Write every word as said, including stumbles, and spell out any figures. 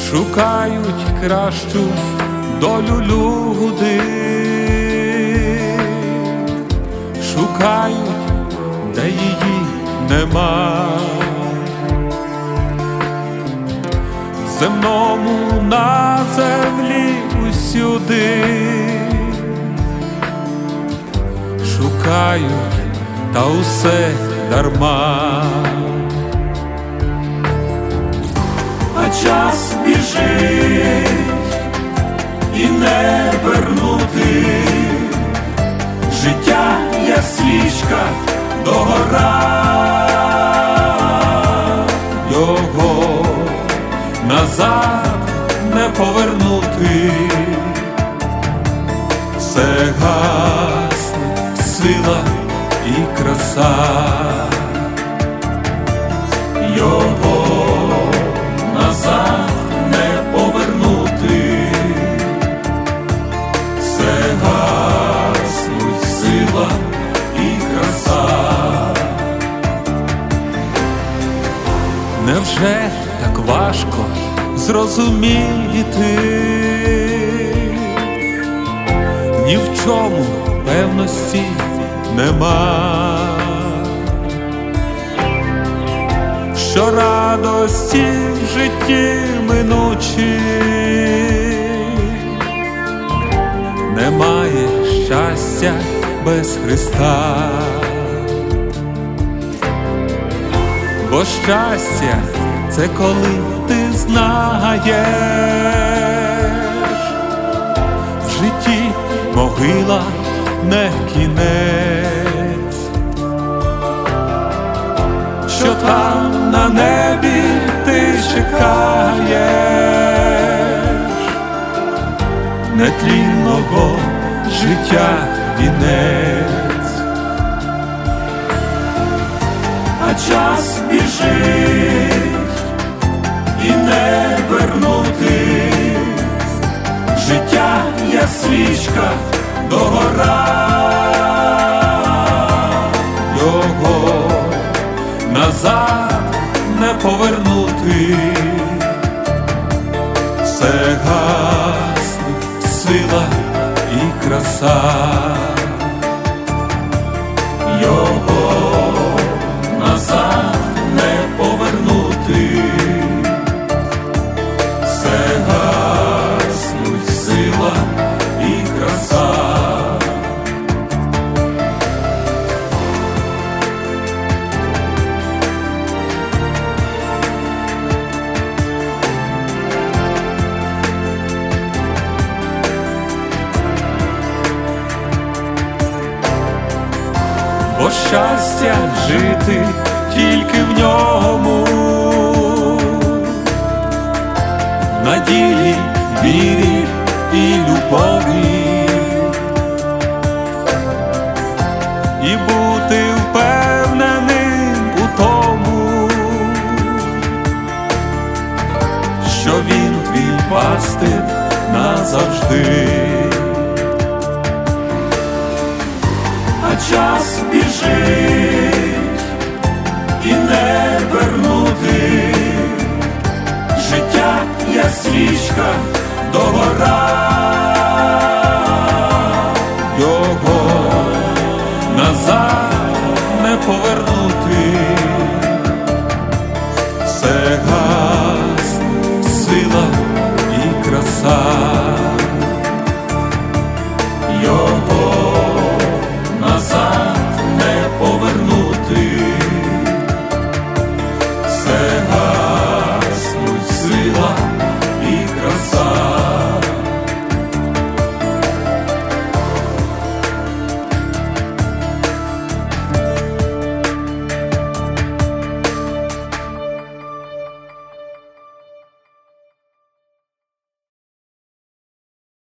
шукають кращу долю люди, шукають, де її нема. В земному, на землі усюди шукають, та усе дарма. А час біжить і не вернути, життя як свічка догора, його назад не повернути. Все гасне, сила і краса, його назад не повернути. Все гаснуть сила і краса. Невже так важко зрозуміти? Ні в чому певності нема, що радості в житті минучі, немає щастя без Христа. Бо щастя – це коли ти знаєш, в житті могила не кінець, що там на небі ти чекаєш нетлінного життя вінець. А час біжить і не вернути, життя як свічка догора, його назад не повернути. Все гасне, сила і краса, його назад не повернути. Все гаснуть сила і краса. Бо щастя жити тільки в ньому, в надії, вірі і любові, і бути впевненим у тому, що він твій пастир назавжди. А час біжить і не вернути, життя як свічка догора,